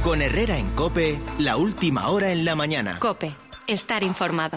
Con Herrera en COPE, la última hora en la mañana. COPE, estar informado.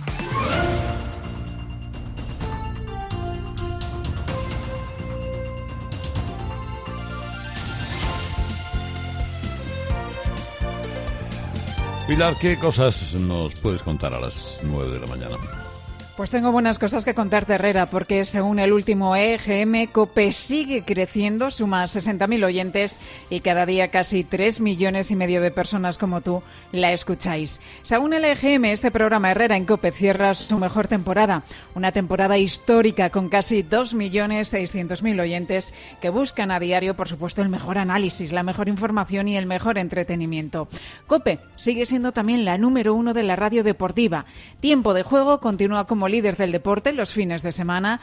Pilar, ¿qué cosas nos puedes contar a las 9 de la mañana? Pues tengo buenas cosas que contarte, Herrera, porque según el último EGM, COPE sigue creciendo, suma 60.000 oyentes y cada día casi 3,5 millones de personas como tú la escucháis. Según el EGM, este programa Herrera en COPE cierra su mejor temporada, una temporada histórica con casi 2,600,000 oyentes que buscan a diario, por supuesto, el mejor análisis, la mejor información y el mejor entretenimiento. COPE sigue siendo también la número 1 de la radio deportiva. Tiempo de Juego continúa como líder del deporte los fines de semana.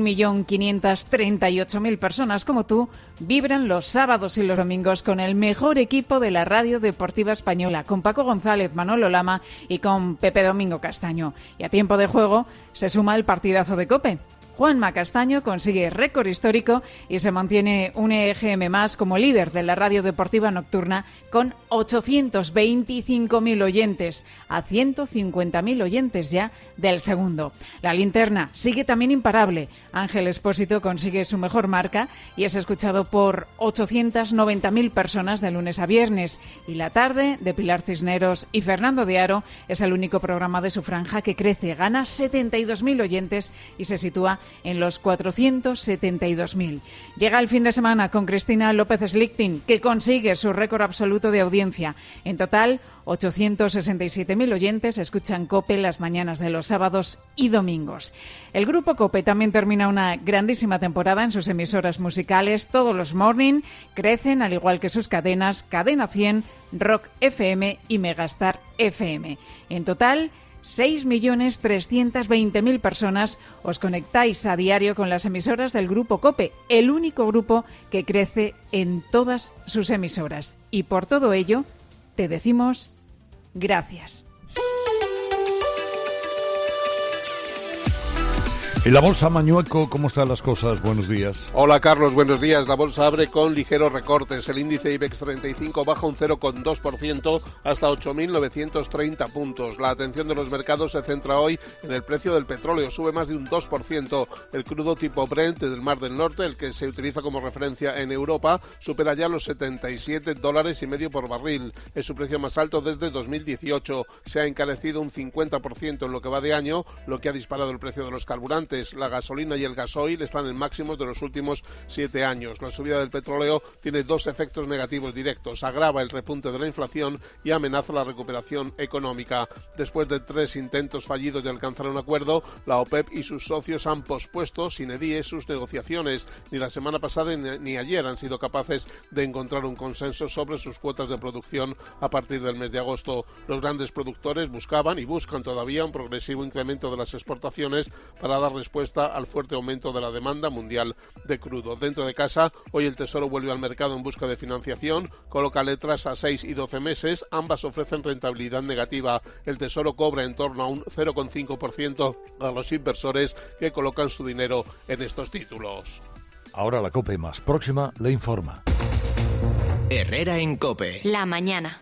1.538.000 personas como tú vibran los sábados y los domingos con el mejor equipo de la radio deportiva española, con Paco González, Manolo Lama y con Pepe Domingo Castaño. Y a Tiempo de Juego se suma el partidazo de COPE. Juanma Castaño consigue récord histórico y se mantiene un EGM más como líder de la radio deportiva nocturna con 825.000 oyentes, a 150.000 oyentes ya del segundo. La linterna sigue también imparable. Ángel Expósito consigue su mejor marca y es escuchado por 890.000 personas de lunes a viernes. Y La Tarde, de Pilar Cisneros y Fernando de Aro, es el único programa de su franja que crece, gana 72.000 oyentes y se sitúa en los 472.000. Llega el fin de semana con Cristina López Slichting, que consigue su récord absoluto de audiencia. En total, 867.000 oyentes escuchan COPE las mañanas de los sábados y domingos. El grupo COPE también termina una grandísima temporada en sus emisoras musicales. Todos los morning crecen, al igual que sus cadenas Cadena 100, Rock FM y Megastar FM. En total, 6.320.000 personas os conectáis a diario con las emisoras del Grupo COPE, el único grupo que crece en todas sus emisoras. Y por todo ello, te decimos gracias. En la bolsa, Mañueco, ¿cómo están las cosas? Buenos días. Hola, Carlos, buenos días. La bolsa abre con ligeros recortes. El índice IBEX 35 baja un 0,2% hasta 8.930 puntos. La atención de los mercados se centra hoy en el precio del petróleo. Sube más de un 2%. El crudo tipo Brent del Mar del Norte, el que se utiliza como referencia en Europa, supera ya los $77.50 por barril. Es su precio más alto desde 2018. Se ha encarecido un 50% en lo que va de año, lo que ha disparado el precio de los carburantes. La gasolina y el gasoil están en máximos de los últimos 7 años. La subida del petróleo tiene dos efectos negativos directos. Agrava el repunte de la inflación y amenaza la recuperación económica. Después de 3 intentos fallidos de alcanzar un acuerdo, la OPEP y sus socios han pospuesto sine die sus negociaciones. Ni la semana pasada ni ayer han sido capaces de encontrar un consenso sobre sus cuotas de producción a partir del mes de agosto. Los grandes productores buscaban y buscan todavía un progresivo incremento de las exportaciones para dar respuesta al fuerte aumento de la demanda mundial de crudo. Dentro de casa, hoy el Tesoro vuelve al mercado en busca de financiación, coloca letras a 6 y 12 meses, ambas ofrecen rentabilidad negativa. El Tesoro cobra en torno a un 0,5% a los inversores que colocan su dinero en estos títulos. Ahora la COPE más próxima le informa. Herrera en COPE. La mañana.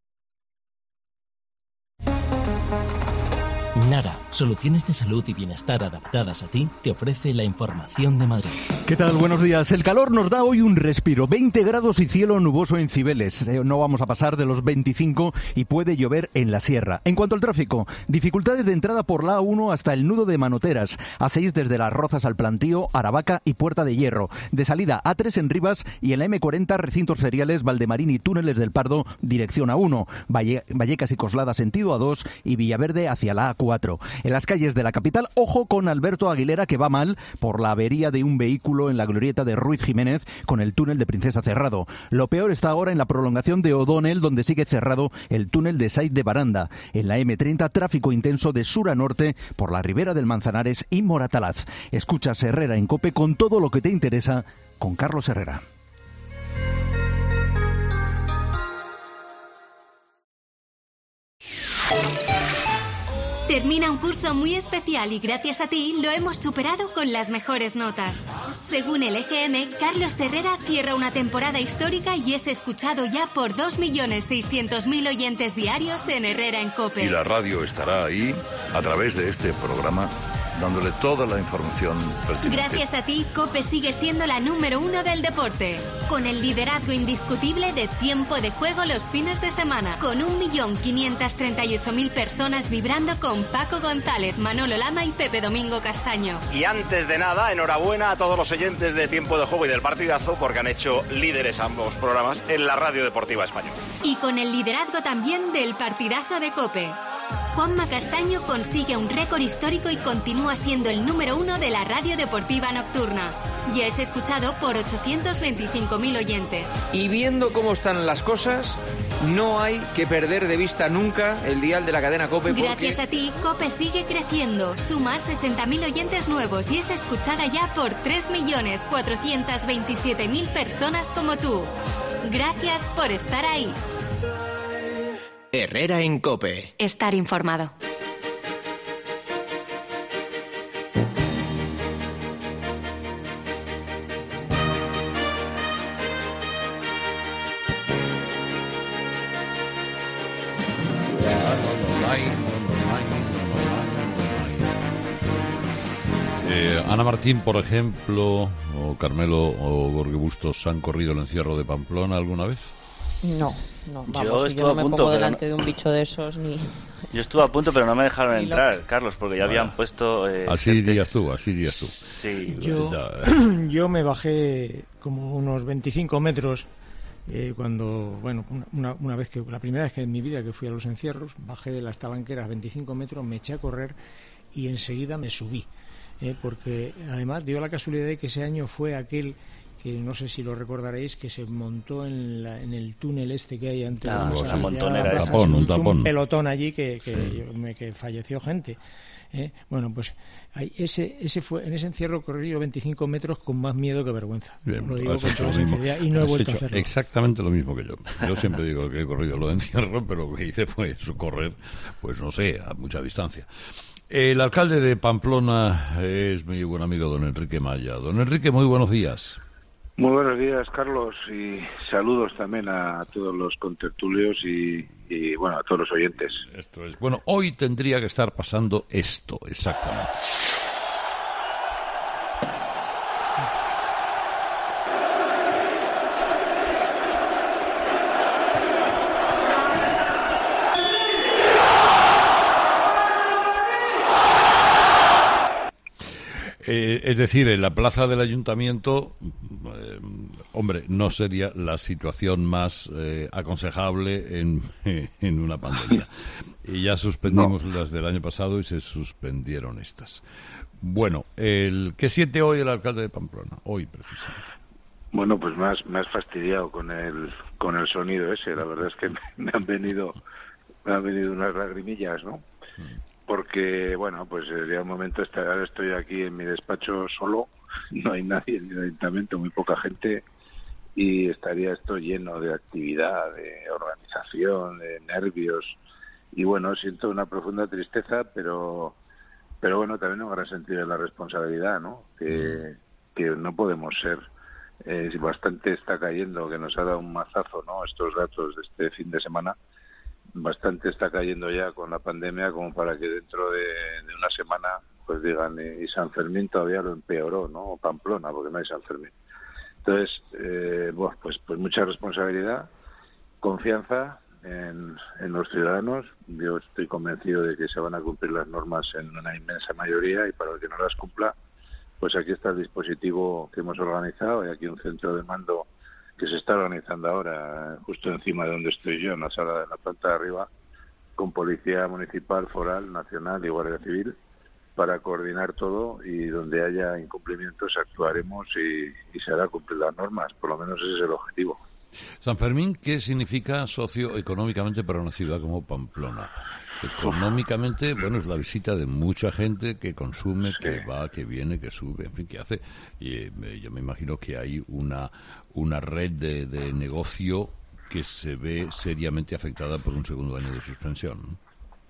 Nara, soluciones de salud y bienestar adaptadas a ti, te ofrece la información de Madrid. ¿Qué tal? Buenos días. El calor nos da hoy un respiro. 20 grados y cielo nuboso en Cibeles. No vamos a pasar de los 25 y puede llover en la sierra. En cuanto al tráfico, dificultades de entrada por la A1 hasta el nudo de Manoteras. A6 desde Las Rozas al Plantío, Aravaca y Puerta de Hierro. De salida A3 en Rivas y en la M40 recintos feriales, Valdemarín y Túneles del Pardo, dirección A1. Vallecas y Coslada sentido A2 y Villaverde hacia la A4. En las calles de la capital, ojo con Alberto Aguilera, que va mal por la avería de un vehículo en la glorieta de Ruiz Jiménez con el túnel de Princesa cerrado. Lo peor está ahora en la prolongación de O'Donnell, donde sigue cerrado el túnel de Said de Baranda. En la M30, tráfico intenso de sur a norte por la ribera del Manzanares y Moratalaz. Escuchas Herrera en COPE con todo lo que te interesa con Carlos Herrera. Termina un curso muy especial y gracias a ti lo hemos superado con las mejores notas. Según el EGM, Carlos Herrera cierra una temporada histórica y es escuchado ya por 2.600.000 oyentes diarios en Herrera en COPE. Y la radio estará ahí, a través de este programa, dándole toda la información pertinente. Gracias a ti, COPE sigue siendo la número 1 del deporte, con el liderazgo indiscutible de tiempo de juego los fines de semana, con 1.538.000 personas vibrando con Paco González, Manolo Lama y Pepe Domingo Castaño. Y antes de nada, enhorabuena a todos los oyentes de Tiempo de Juego y del Partidazo, porque han hecho líderes ambos programas en la Radio Deportiva Española. Y con el liderazgo también del Partidazo de COPE. Juanma Castaño consigue un récord histórico y continúa siendo el número 1 de la radio deportiva nocturna. Ya es escuchado por 825.000 oyentes. Y viendo cómo están las cosas, no hay que perder de vista nunca el dial de la cadena COPE. Gracias a ti, COPE sigue creciendo, suma 60.000 oyentes nuevos y es escuchada ya por 3.427.000 personas como tú. Gracias por estar ahí. Herrera en COPE. Estar informado. Ana Martín, por ejemplo, o Carmelo o Jorge Bustos, ¿han corrido el encierro de Pamplona alguna vez? No, vamos, yo no me pongo delante de un bicho de esos ni... Yo estuve a punto, pero no me dejaron entrar, Carlos, porque ya habían puesto... así gente. dirías tú. Sí. Yo me bajé como unos 25 metros cuando, una vez que, la primera vez que en mi vida que fui a los encierros, bajé de las talanqueras 25 metros, me eché a correr y enseguida me subí, porque además dio la casualidad de que ese año fue aquel... que no sé si lo recordaréis, que se montó en el túnel este que hay ante la montonera, un tapón. pelotón allí que falleció gente. Bueno, pues ese fue, en ese encierro corrí yo 25 metros con más miedo que vergüenza. Bien, lo digo con toda sinceridad y no he vuelto a hacerlo. Exactamente lo mismo que yo. Yo siempre digo que he corrido lo de encierro, pero lo que hice fue correr, pues no sé, a mucha distancia. El alcalde de Pamplona es mi buen amigo don Enrique Maya. Don Enrique, muy buenos días. Muy buenos días, Carlos, y saludos también a todos los contertulios y bueno, a todos los oyentes. Esto es. Bueno, hoy tendría que estar pasando esto, exactamente. Es decir, en la plaza del ayuntamiento, hombre, no sería la situación más aconsejable en una pandemia. Y ya suspendimos las del año pasado y se suspendieron estas. Bueno, ¿qué siente hoy el alcalde de Pamplona? Hoy, precisamente. Bueno, pues más fastidiado con el sonido ese. La verdad es que me han venido unas lagrimillas, ¿no? Porque, bueno, pues sería un momento, ahora estoy aquí en mi despacho solo, no hay nadie en el ayuntamiento, muy poca gente, y estaría esto lleno de actividad, de organización, de nervios, y bueno, siento una profunda tristeza, pero bueno, también un gran sentido de la responsabilidad, ¿no? Que no podemos ser, bastante está cayendo, que nos ha dado un mazazo, ¿no? Estos datos de este fin de semana, bastante está cayendo ya con la pandemia como para que dentro de una semana pues digan y San Fermín todavía lo empeoró, ¿no? O Pamplona, porque no hay San Fermín. Entonces, pues mucha responsabilidad, confianza en los ciudadanos. Yo estoy convencido de que se van a cumplir las normas en una inmensa mayoría y para el que no las cumpla, pues aquí está el dispositivo que hemos organizado y aquí un centro de mando que se está organizando ahora justo encima de donde estoy yo, en la sala de la planta de arriba, con Policía Municipal, Foral, Nacional y Guardia Civil, para coordinar todo y donde haya incumplimientos actuaremos y se hará cumplir las normas, por lo menos ese es el objetivo. San Fermín, ¿qué significa socioeconómicamente para una ciudad como Pamplona? Económicamente, bueno, es la visita de mucha gente que consume, que va, que viene, que sube, en fin, que hace. Y yo me imagino que hay una red de negocio que se ve seriamente afectada por un segundo año de suspensión, ¿no?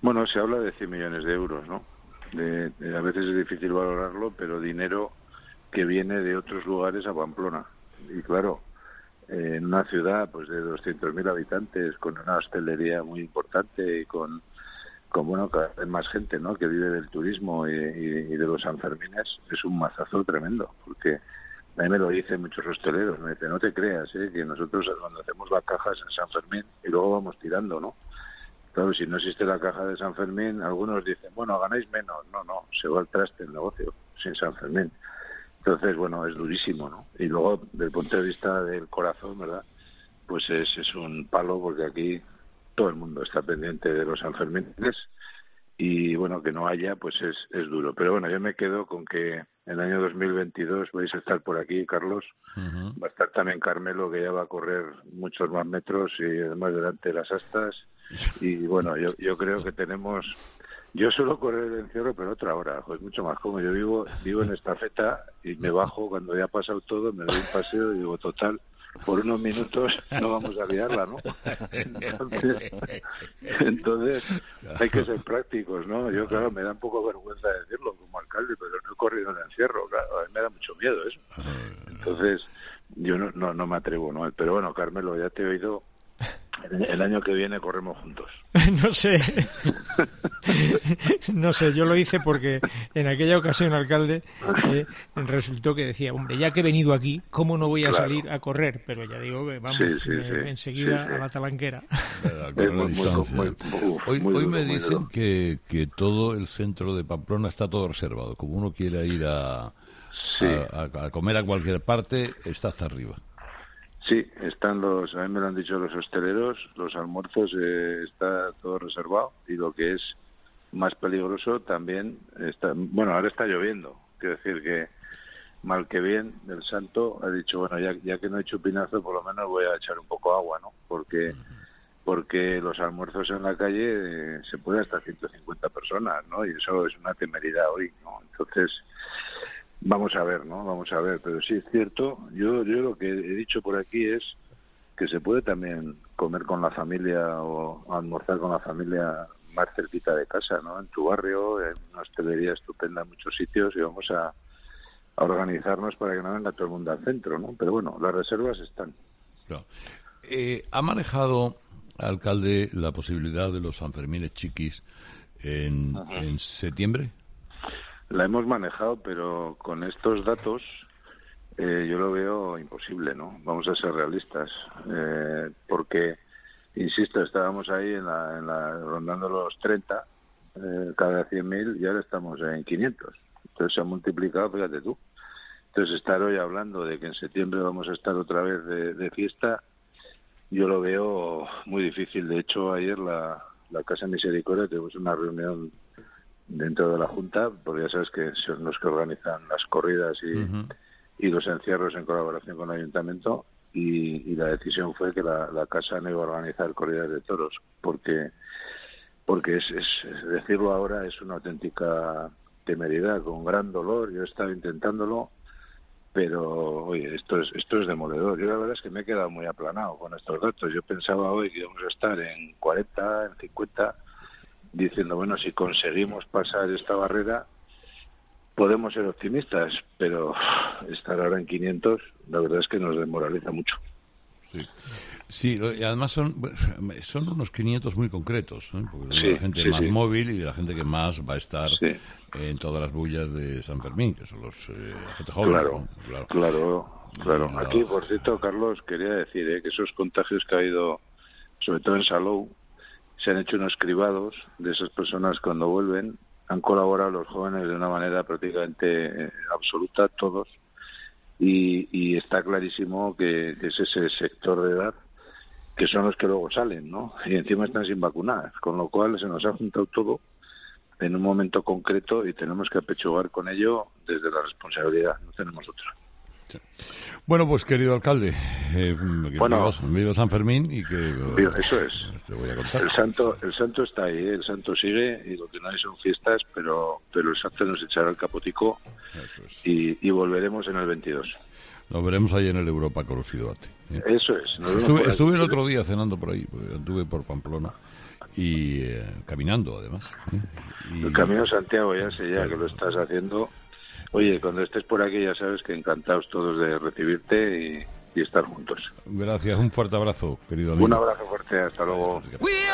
Bueno, se habla de 100 millones de euros, ¿no? A veces es difícil valorarlo, pero dinero que viene de otros lugares a Pamplona. Y claro, en una ciudad pues de 200.000 habitantes, con una hostelería muy importante y con bueno, cada vez más gente, ¿no?, que vive del turismo y de los Sanfermines, es un mazazo tremendo, porque a mí me lo dicen muchos hosteleros, me dicen, no te creas, que nosotros cuando hacemos las cajas en San Fermín y luego vamos tirando, ¿no? Claro, si no existe la caja de San Fermín, algunos dicen, bueno, ganáis menos. No, se va al traste el negocio sin San Fermín. Entonces, bueno, es durísimo, ¿no? Y luego, desde el punto de vista del corazón, ¿verdad?, pues es un palo, porque aquí todo el mundo está pendiente de los Sanfermines y, bueno, que no haya, pues es duro. Pero bueno, yo me quedo con que en el año 2022 vais a estar por aquí, Carlos. Uh-huh. Va a estar también Carmelo, que ya va a correr muchos más metros y además delante de las astas. Y bueno, yo creo que tenemos... Yo suelo correr el encierro, pero otra hora, es mucho más cómodo. Yo vivo en estafeta y me bajo cuando ya ha pasado todo, me doy un paseo y digo, total, por unos minutos no vamos a liarla, ¿no? Entonces hay que ser prácticos, ¿no? Yo, claro, me da un poco vergüenza decirlo como alcalde, pero no he corrido en el encierro, claro, a mí me da mucho miedo eso. Entonces yo no me atrevo, ¿no? Pero bueno, Carmelo, ya te he oído. El año que viene corremos juntos. No sé, yo lo hice porque en aquella ocasión, alcalde, resultó que decía, hombre, ya que he venido aquí, ¿cómo no voy a salir a correr? Pero ya digo que vamos, enseguida a la talanquera. Hoy me dicen que todo el centro de Pamplona está todo reservado. Como uno quiera ir a comer a cualquier parte, está hasta arriba. Sí, a mí me lo han dicho los hosteleros, los almuerzos está todo reservado, y lo que es más peligroso también está, bueno, ahora está lloviendo, quiero decir que mal que bien el Santo ha dicho, bueno, ya que no he hecho pinazo, por lo menos voy a echar un poco agua, ¿no? Porque los almuerzos en la calle se puede hasta 150 personas, ¿no? Y eso es una temeridad hoy, ¿no? Entonces... Vamos a ver, pero sí es cierto, yo lo que he dicho por aquí es que se puede también comer con la familia o almorzar con la familia más cerquita de casa, ¿no? En tu barrio, en una hostelería estupenda en muchos sitios, y vamos a organizarnos para que no venga todo el mundo al centro, ¿no? Pero bueno, las reservas están. Claro. ¿Ha manejado, alcalde, la posibilidad de los Sanfermines chiquis en septiembre? La hemos manejado, pero con estos datos yo lo veo imposible, ¿no? Vamos a ser realistas, porque, insisto, estábamos ahí rondando los 30 cada 100.000 y ahora estamos en 500. Entonces se ha multiplicado, fíjate tú. Entonces estar hoy hablando de que en septiembre vamos a estar otra vez de fiesta, yo lo veo muy difícil. De hecho, ayer la Casa Misericordia tuvimos una reunión dentro de la Junta, porque ya sabes que son los que organizan las corridas y los encierros en colaboración con el Ayuntamiento, y la decisión fue que la Casa no iba a organizar corridas de toros, porque es decirlo ahora es una auténtica temeridad, con gran dolor. Yo he estado intentándolo, pero oye, esto es demoledor. Yo la verdad es que me he quedado muy aplanado con estos datos. Yo pensaba hoy que íbamos a estar en 40, en 50, diciendo, bueno, si conseguimos pasar esta barrera, podemos ser optimistas, pero estar ahora en 500, la verdad es que nos desmoraliza mucho. Sí, y además son unos 500 muy concretos, ¿eh? Porque es de la gente más móvil y de la gente que más va a estar en todas las bullas de San Fermín, que son la gente joven. Claro. Aquí, por cierto, Carlos, quería decir que esos contagios que ha habido, sobre todo en Salou, se han hecho unos cribados de esas personas cuando vuelven. Han colaborado los jóvenes de una manera prácticamente absoluta, todos, y está clarísimo que es ese sector de edad que son los que luego salen, ¿no? Y encima están sin vacunar, con lo cual se nos ha juntado todo en un momento concreto y tenemos que apechugar con ello desde la responsabilidad, no tenemos otra. Bueno, pues querido alcalde, viva San Fermín y que... Eso es. Te voy a contar. El santo está ahí, el santo sigue, y lo que no hay son fiestas, pero el santo nos echará el capotico y volveremos en el 22. Nos veremos ahí en el Europa Corosidoate. Eso es. Estuve el otro día cenando por ahí, porque anduve por Pamplona. y caminando, además. El Camino de Santiago, ya sé que lo estás haciendo. Oye, cuando estés por aquí ya sabes que encantados todos de recibirte y estar juntos. Gracias, un fuerte abrazo, querido amigo. Un abrazo fuerte, hasta luego.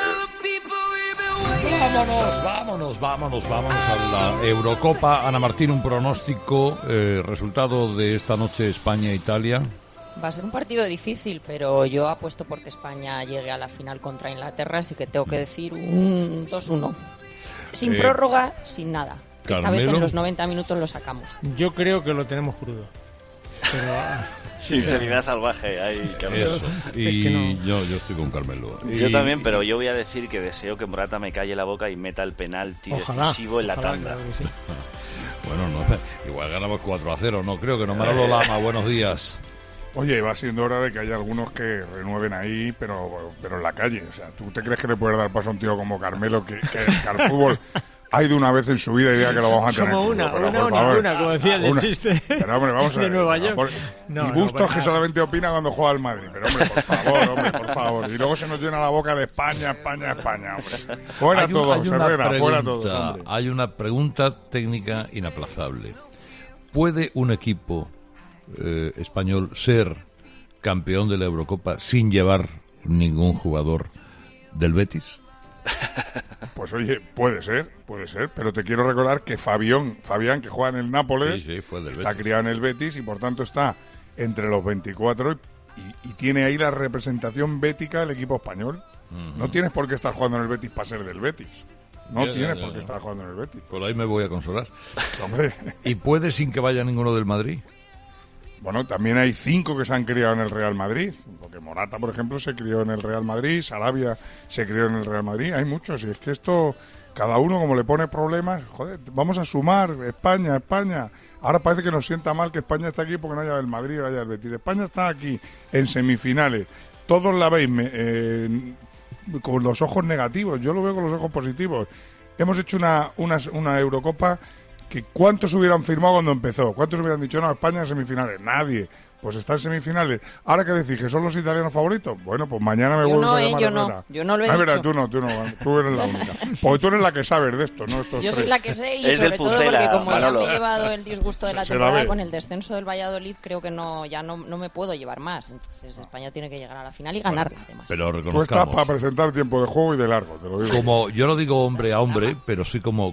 Vámonos a la Eurocopa. Ana Martín, un pronóstico, resultado de esta noche España-Italia. Va a ser un partido difícil, pero yo apuesto porque España llegue a la final contra Inglaterra, así que tengo que decir un 2-1. Sin prórroga, sin nada. Esta vez en los 90 minutos lo sacamos. Yo creo que lo tenemos crudo. Pero, sinceridad salvaje ahí, Carmelo. Eso. Y yo estoy con Carmelo. Yo también, pero yo voy a decir que deseo que Morata me calle la boca y meta el penalti decisivo en la tanda. Claro que sí. Bueno, no, igual ganamos 4-0, no creo que no. Manolo Lama, buenos días. Oye, va siendo hora de que haya algunos que renueven ahí, pero en la calle. O sea, ¿tú te crees que le puedes dar paso a un tío como Carmelo que al fútbol ha ido una vez en su vida y diga que lo vamos a tener? Como una, como decía el chiste pero, hombre, vamos a ver, de Nueva York. Y Bustos que solamente opina cuando juega al Madrid. Pero, hombre, por favor. Y luego se nos llena la boca de España, hombre. Fuera todos, Herrera, fuera todos, hombre. Hay una pregunta técnica inaplazable. ¿Puede un equipo español ser campeón de la Eurocopa sin llevar ningún jugador del Betis? Pues oye, puede ser, pero te quiero recordar que Fabián, que juega en el Nápoles, fue del está Betis. criado en el Betis y por tanto está entre los 24 y tiene ahí la representación bética del equipo español. No tienes por qué estar jugando en el Betis para ser del Betis. No tienes por qué estar jugando en el Betis. Por ahí me voy a consolar. Hombre. ¿Y puede sin que vaya ninguno del Madrid? Bueno, también hay 5 que se han criado en el Real Madrid, porque Morata, por ejemplo, se crió en el Real Madrid, Sarabia se crió en el Real Madrid, hay muchos, y es que esto, cada uno como le pone problemas, joder, vamos a sumar, España, ahora parece que nos sienta mal que España está aquí porque no haya el Madrid o haya el Betis. España está aquí en semifinales, todos la veis con los ojos negativos, yo lo veo con los ojos positivos. Hemos hecho una Eurocopa que ¿cuántos hubieran firmado cuando empezó? ¿Cuántos hubieran dicho, no, España en semifinales? Nadie. Pues está en semifinales. ¿Ahora qué decís? ¿Que son los italianos favoritos? Bueno, pues mañana me vuelves a llamar. Yo no lo he dicho. Verdad, tú no. Tú eres la única. Porque tú eres la que sabes de esto, ¿no? Estos yo soy la que sé y es sobre todo porque como Manolo. ya me he llevado el disgusto de la temporada con el descenso del Valladolid, creo que no me puedo llevar más. Entonces España tiene que llegar a la final y ganarla, además. Pero tú estás para presentar tiempo de juego y de largo, te lo digo. Como, yo no digo hombre a hombre, pero sí como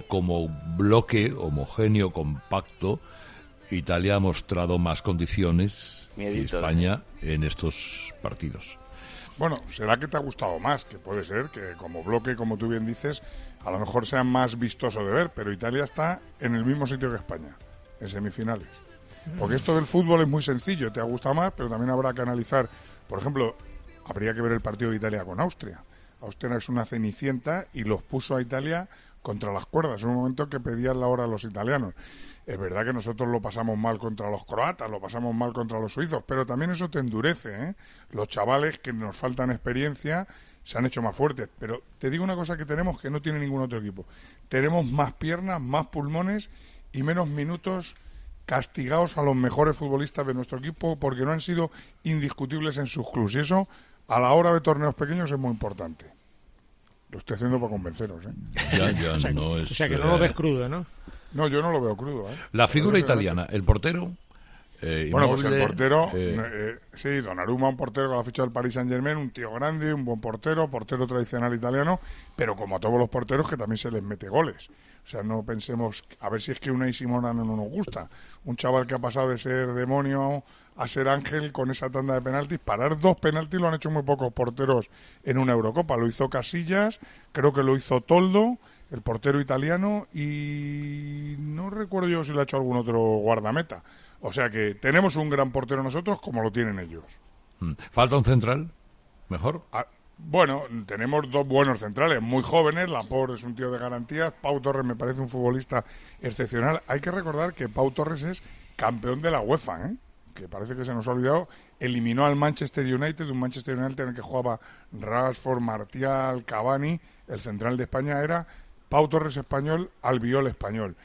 bloque homogéneo, compacto, Italia ha mostrado más condiciones que España en estos partidos. Bueno, será que te ha gustado más, que puede ser que como bloque, como tú bien dices, a lo mejor sea más vistoso de ver, pero Italia está en el mismo sitio que España, en semifinales. Porque esto del fútbol es muy sencillo, te ha gustado más, pero también habrá que analizar, por ejemplo, habría que ver el partido de Italia con Austria. Austria es una cenicienta y los puso a Italia contra las cuerdas, en un momento que pedían la hora a los italianos. Es verdad que nosotros lo pasamos mal contra los croatas, lo pasamos mal contra los suizos, pero también eso te endurece, ¿eh? Los chavales que nos faltan experiencia se han hecho más fuertes. Pero te digo una cosa que tenemos que no tiene ningún otro equipo. Tenemos más piernas, más pulmones y menos minutos castigados a los mejores futbolistas de nuestro equipo porque no han sido indiscutibles en sus clubes. Y eso, a la hora de torneos pequeños, es muy importante. Lo estoy haciendo para convenceros, ¿eh? Ya no es, o sea, que no lo ves crudo, ¿no? No, yo no lo veo crudo, ¿eh? La figura italiana, el portero. Bueno, pues el portero, sí, Donnarumma, un portero con la ficha del Paris Saint-Germain, un tío grande, un buen portero tradicional italiano, pero como a todos los porteros que también se les mete goles. O sea, no pensemos, a ver si es que Unai Simona no nos gusta. Un chaval que ha pasado de ser demonio a ser ángel con esa tanda de penaltis. Parar 2 penaltis lo han hecho muy pocos porteros en una Eurocopa. Lo hizo Casillas, creo que lo hizo Toldo, el portero italiano, y no recuerdo yo si lo ha hecho algún otro guardameta. O sea que tenemos un gran portero nosotros como lo tienen ellos. ¿Falta un central? ¿Mejor? Bueno, tenemos 2 buenos centrales, muy jóvenes. Laporte es un tío de garantías. Pau Torres me parece un futbolista excepcional. Hay que recordar que Pau Torres es campeón de la UEFA, ¿eh? Que parece que se nos ha olvidado. Eliminó al Manchester United, un Manchester United en el que jugaba Rashford, Martial, Cavani. El central de España era Pau Torres español, Albiol español.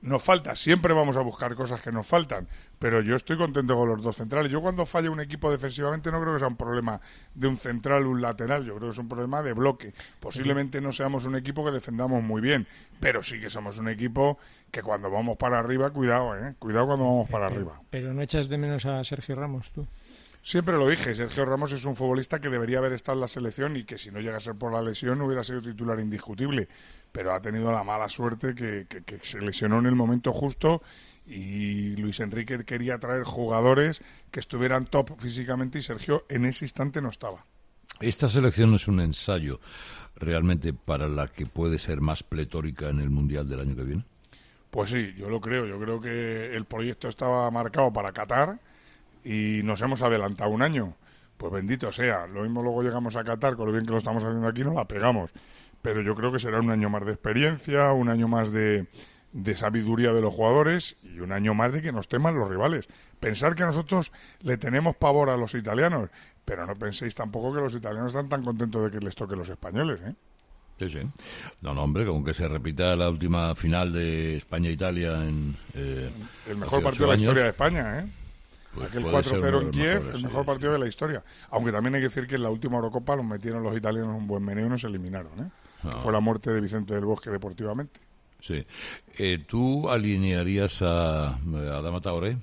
nos falta, siempre vamos a buscar cosas que nos faltan, pero yo estoy contento con los dos centrales. Yo cuando falla un equipo defensivamente no creo que sea un problema de un central o un lateral, yo creo que es un problema de bloque. Posiblemente no seamos un equipo que defendamos muy bien, pero sí que somos un equipo que cuando vamos para arriba, cuidado cuando vamos para arriba. Pero ¿no echas de menos a Sergio Ramos tú? Siempre lo dije, Sergio Ramos es un futbolista que debería haber estado en la selección y que si no llega a ser por la lesión hubiera sido titular indiscutible, pero ha tenido la mala suerte que se lesionó en el momento justo y Luis Enrique quería traer jugadores que estuvieran top físicamente y Sergio en ese instante no estaba. ¿Esta selección es un ensayo realmente para la que puede ser más pletórica en el Mundial del año que viene? Pues sí, yo lo creo. Yo creo que el proyecto estaba marcado para Qatar y nos hemos adelantado un año. Pues bendito sea. Lo mismo luego llegamos a Qatar, con lo bien que lo estamos haciendo aquí, no la pegamos. Pero yo creo que será un año más de experiencia, un año más de sabiduría de los jugadores y un año más de que nos teman los rivales. Pensar que nosotros le tenemos pavor a los italianos, pero no penséis tampoco que los italianos están tan contentos de que les toque los españoles, ¿eh? Sí, sí. No, hombre, con que se repita la última final de España-Italia en... el mejor partido de la historia de España, ¿eh? Pues aquel 4-0 en Kiev, el mejor partido de la historia. Aunque también hay que decir que en la última Eurocopa los metieron los italianos un buen meneo y nos eliminaron, ¿eh? No. Fue la muerte de Vicente del Bosque deportivamente. Sí. ¿Tú alinearías a Adama Traoré?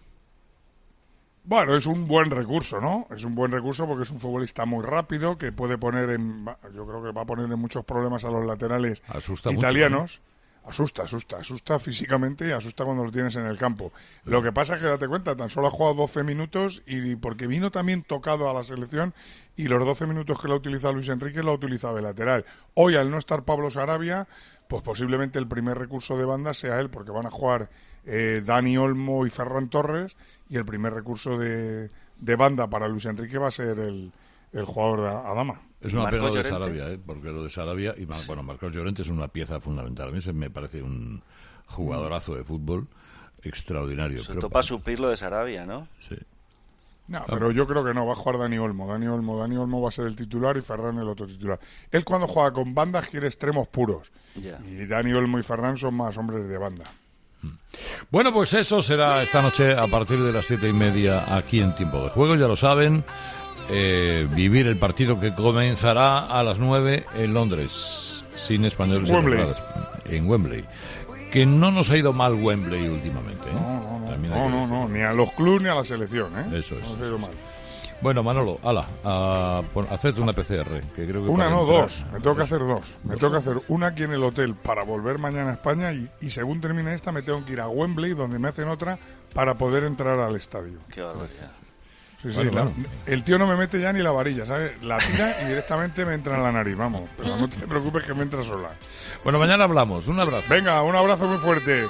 Bueno, es un buen recurso, ¿no? Es un buen recurso porque es un futbolista muy rápido que puede poner yo creo que va a poner en muchos problemas a los laterales italianos. Mucho, asusta físicamente y asusta cuando lo tienes en el campo. Lo que pasa es que date cuenta, tan solo ha jugado 12 minutos y porque vino también tocado a la selección y los 12 minutos que lo ha utilizado Luis Enrique lo ha utilizado de lateral. Hoy, al no estar Pablo Sarabia, pues posiblemente el primer recurso de banda sea él, porque van a jugar Dani Olmo y Ferran Torres y el primer recurso de banda para Luis Enrique va a ser el jugador de Adama. Es una pena lo de Sarabia, porque lo de Sarabia, y bueno, Marcos Llorente es una pieza fundamental. A mí me parece un jugadorazo de fútbol extraordinario. Sobre todo para suplir lo de Sarabia, ¿no? Sí. No, pero yo creo que no, va a jugar Dani Olmo. Dani Olmo va a ser el titular y Ferran el otro titular. Él cuando juega con bandas quiere extremos puros. Yeah. Y Dani Olmo y Ferran son más hombres de banda. Bueno, pues eso será esta noche a partir de las 7:30 aquí en Tiempo de Juego, ya lo saben. Vivir el partido que comenzará a las 9 en Londres, sin españoles en Wembley. Que no nos ha ido mal Wembley últimamente, ¿eh? No, ni a los clubes ni a la selección, ¿eh? Eso es. No nos ha ido mal. Bueno, Manolo, hacerte una PCR. Que creo que una, no, dos. Me tengo que hacer dos. Me tengo que hacer una aquí en el hotel para volver mañana a España y según termine esta me tengo que ir a Wembley, donde me hacen otra, para poder entrar al estadio. Qué barbaridad. Sí, bueno, claro. El tío no me mete ya ni la varilla, ¿sabes? La tira y directamente me entra en la nariz, vamos. Pero no te preocupes que me entra sola. Bueno, mañana hablamos. Un abrazo. Venga, un abrazo muy fuerte.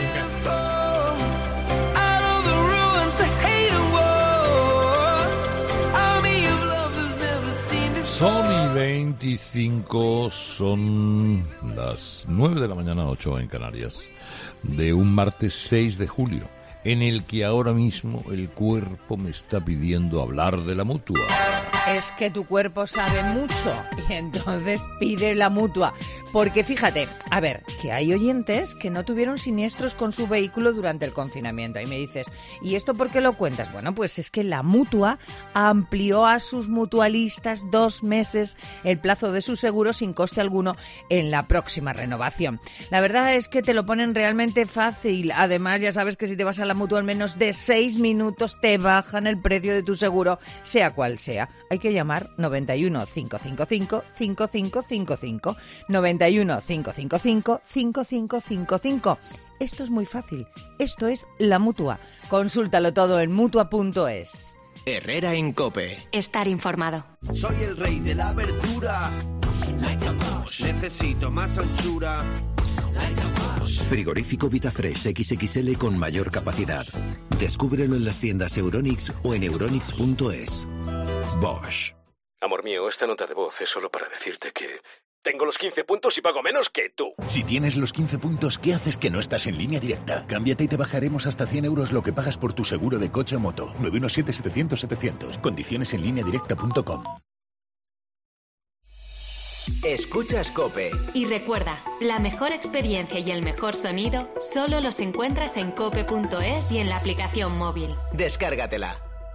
Son y 25, son las 9 de la mañana, 8 en Canarias, de un martes 6 de julio. En el que ahora mismo el cuerpo me está pidiendo hablar de la Mutua. Es que tu cuerpo sabe mucho y entonces pide la Mutua. Porque fíjate, a ver, que hay oyentes que no tuvieron siniestros con su vehículo durante el confinamiento. Y me dices, ¿y esto por qué lo cuentas? Bueno, pues es que la Mutua amplió a sus mutualistas 2 meses el plazo de su seguro sin coste alguno en la próxima renovación. La verdad es que te lo ponen realmente fácil. Además, ya sabes que si te vas a la Mutua en menos de 6 minutos te bajan el precio de tu seguro, sea cual sea. Hay que llamar 91 555 5555 91 555 5555. Esto es muy fácil. Esto es la Mutua. Consúltalo todo en Mutua.es. Herrera en COPE. Estar informado. Soy el rey de la verdura. Necesito más anchura. Frigorífico Vitafresh XXL con mayor capacidad. Descúbrelo en las tiendas Euronics o en euronics.es. Bosch. Amor mío, esta nota de voz es solo para decirte que tengo los 15 puntos y pago menos que tú. Si tienes los 15 puntos, ¿qué haces que no estás en Línea Directa? Cámbiate y te bajaremos hasta 100 euros lo que pagas por tu seguro de coche o moto. 917-700-700. Condiciones en lineadirecta.com. Escuchas COPE. Y recuerda, la mejor experiencia y el mejor sonido solo los encuentras en cope.es y en la aplicación móvil. Descárgatela.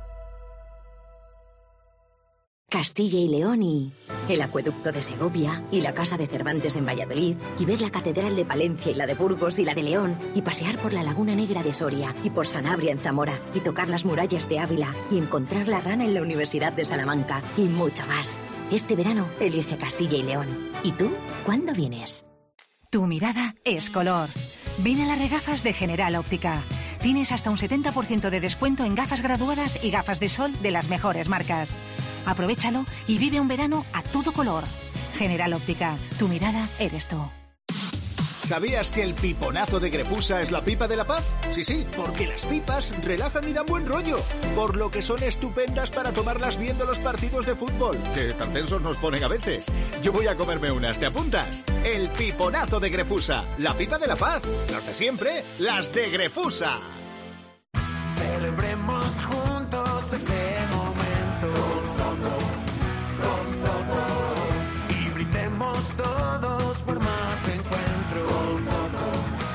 Castilla y León y el acueducto de Segovia y la casa de Cervantes en Valladolid y ver la catedral de Palencia y la de Burgos y la de León y pasear por la Laguna Negra de Soria y por Sanabria en Zamora y tocar las murallas de Ávila y encontrar la rana en la Universidad de Salamanca y mucho más. Este verano elige Castilla y León. ¿Y tú? ¿Cuándo vienes? Tu mirada es color. Ven a las regafas de General Óptica. Tienes hasta un 70% de descuento en gafas graduadas y gafas de sol de las mejores marcas. Aprovéchalo y vive un verano a todo color. General Óptica, tu mirada eres tú. ¿Sabías que el piponazo de Grefusa es la pipa de la paz? Sí, porque las pipas relajan y dan buen rollo, por lo que son estupendas para tomarlas viendo los partidos de fútbol, que tan tensos nos ponen a veces. Yo voy a comerme unas, ¿te apuntas? El piponazo de Grefusa, la pipa de la paz, las de siempre, las de Grefusa. Celebremos juntos este momento con Zoco, y brindemos todos por más encuentros con Zoco,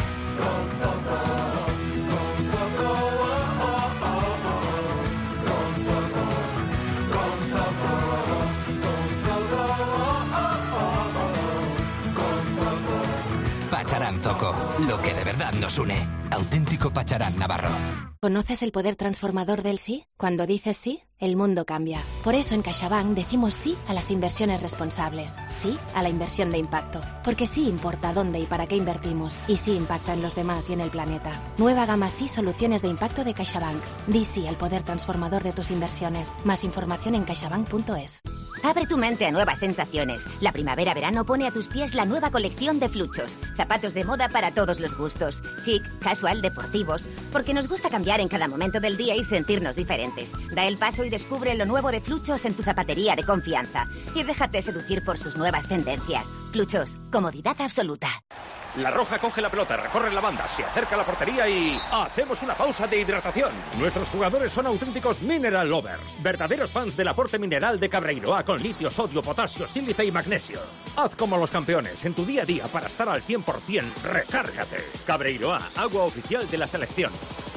Pacharán Zoco, lo que de verdad nos une. Auténtico Pacharán Navarro. ¿Conoces el poder transformador del sí? Cuando dices sí, el mundo cambia. Por eso en CaixaBank decimos sí a las inversiones responsables, sí a la inversión de impacto. Porque sí importa dónde y para qué invertimos, y sí impacta en los demás y en el planeta. Nueva gama sí soluciones de impacto de CaixaBank. Di sí al poder transformador de tus inversiones. Más información en caixabank.es. Abre tu mente a nuevas sensaciones. La primavera-verano pone a tus pies la nueva colección de Fluchos. Zapatos de moda para todos los gustos. Chic, casual, deportivos. Porque nos gusta cambiar en cada momento del día y sentirnos diferentes. Da el paso y descubre lo nuevo de Fluchos en tu zapatería de confianza. Y déjate seducir por sus nuevas tendencias. Fluchos, comodidad absoluta. La Roja coge la pelota, recorre la banda, se acerca a la portería y... ¡hacemos una pausa de hidratación! Nuestros jugadores son auténticos mineral lovers. Verdaderos fans del aporte mineral de Cabreiroa con litio, sodio, potasio, sílice y magnesio. Haz como los campeones en tu día a día para estar al 100%. ¡Recárgate! Cabreiroa, agua oficial de la selección.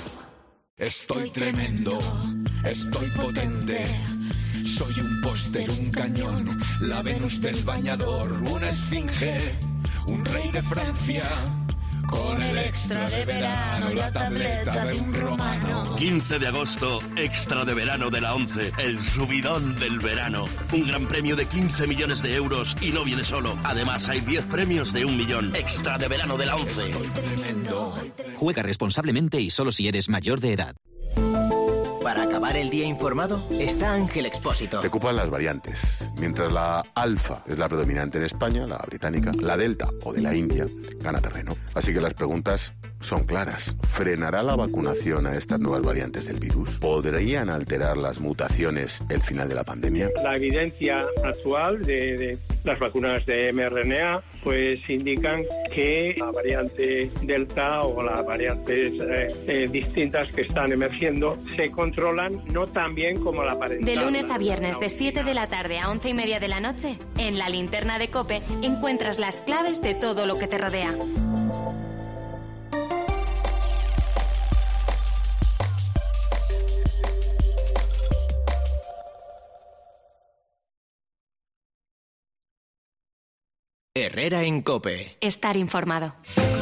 Estoy tremendo, estoy potente. Soy un póster, un cañón, la Venus del bañador, una esfinge, un rey de Francia, con el extra de verano y la tableta de un romano. 15 de agosto, extra de verano de la 11, el subidón del verano. Un gran premio de 15 millones de euros y no viene solo. Además hay 10 premios de 1 millón. Extra de verano de la 11. Estoy tremendo. Juega responsablemente y solo si eres mayor de edad. Para acabar el día informado, está Ángel Expósito. Te ocupan las variantes. Mientras la alfa es la predominante de España, la británica, la delta o de la India gana terreno. Así que las preguntas son claras. ¿Frenará la vacunación a estas nuevas variantes del virus? ¿Podrían alterar las mutaciones el final de la pandemia? La evidencia actual de las vacunas de mRNA pues indican que la variante delta o las variantes distintas que están emergiendo se controlan no tan bien como la parental. De lunes a viernes de 7 de la tarde a 11:30 de la noche, en la linterna de COPE encuentras las claves de todo lo que te rodea. Herrera en COPE. Estar informado.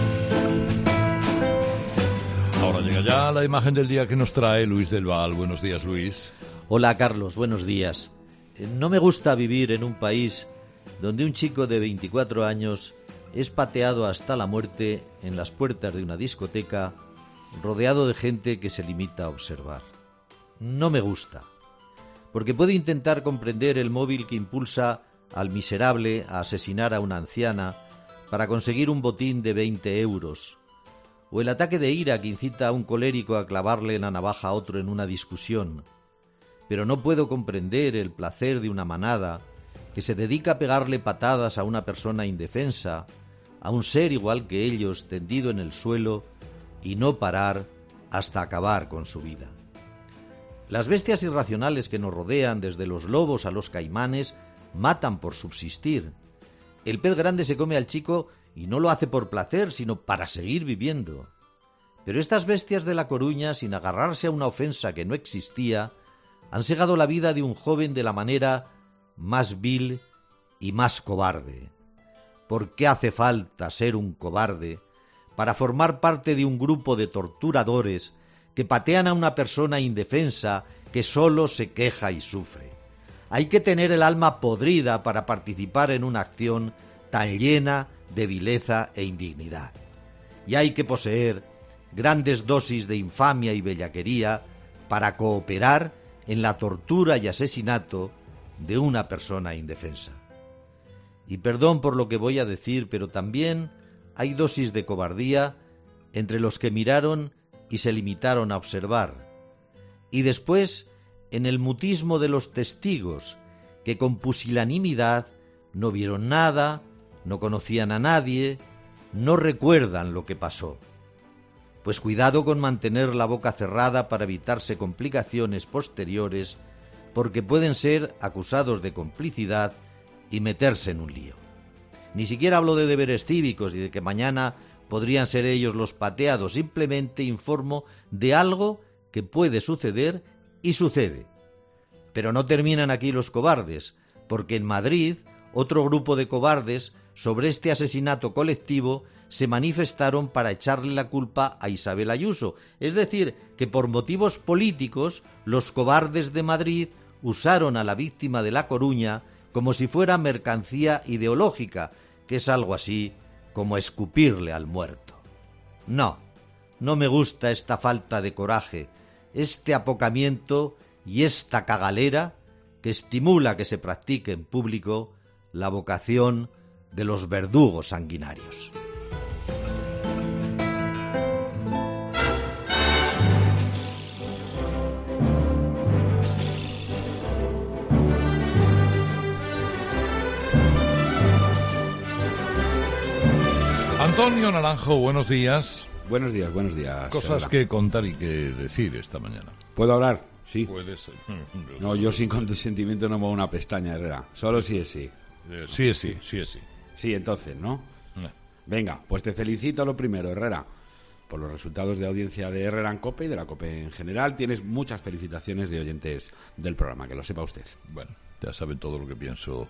Ahora llega ya la imagen del día que nos trae Luis del Val. Buenos días, Luis. Hola, Carlos. Buenos días. No me gusta vivir en un país donde un chico de 24 años es pateado hasta la muerte en las puertas de una discoteca, rodeado de gente que se limita a observar. No me gusta, porque puedo intentar comprender el móvil que impulsa al miserable a asesinar a una anciana para conseguir un botín de 20 euros, o el ataque de ira que incita a un colérico a clavarle la navaja a otro en una discusión, pero no puedo comprender el placer de una manada que se dedica a pegarle patadas a una persona indefensa, a un ser igual que ellos tendido en el suelo, y no parar hasta acabar con su vida. Las bestias irracionales que nos rodean, desde los lobos a los caimanes, matan por subsistir, El pez grande se come al chico y no lo hace por placer, sino para seguir viviendo. Pero estas bestias de La Coruña, sin agarrarse a una ofensa que no existía, han segado la vida de un joven de la manera más vil y más cobarde. ¿Por qué hace falta ser un cobarde para formar parte de un grupo de torturadores que patean a una persona indefensa que solo se queja y sufre? Hay que tener el alma podrida para participar en una acción tan llena de vileza e indignidad. Y hay que poseer grandes dosis de infamia y bellaquería para cooperar en la tortura y asesinato de una persona indefensa. Y perdón por lo que voy a decir, pero también hay dosis de cobardía entre los que miraron y se limitaron a observar. Y después, en el mutismo de los testigos, que con pusilanimidad no vieron nada, no conocían a nadie, no recuerdan lo que pasó. Pues cuidado con mantener la boca cerrada para evitarse complicaciones posteriores, porque pueden ser acusados de complicidad y meterse en un lío. Ni siquiera hablo de deberes cívicos y de que mañana podrían ser ellos los pateados, simplemente informo de algo que puede suceder y sucede. Pero no terminan aquí los cobardes, porque en Madrid otro grupo de cobardes sobre este asesinato colectivo se manifestaron para echarle la culpa a Isabel Ayuso. Es decir, que por motivos políticos los cobardes de Madrid usaron a la víctima de La Coruña como si fuera mercancía ideológica, que es algo así como escupirle al muerto. No me gusta esta falta de coraje, este apocamiento y esta cagalera que estimula que se practique en público la vocación de los verdugos sanguinarios. Antonio Naranjo, buenos días. Buenos días, buenos días. Cosas que contar y que decir esta mañana. ¿Puedo hablar? Sí. Puedes. No, yo sin consentimiento no muevo una pestaña, Herrera. Solo sí es sí. Sí es sí, sí es sí. Sí, entonces, ¿no? Venga, pues te felicito lo primero, Herrera, por los resultados de audiencia de Herrera en COPE y de la COPE en general. Tienes muchas felicitaciones de oyentes del programa, que lo sepa usted. Bueno, ya saben todo lo que pienso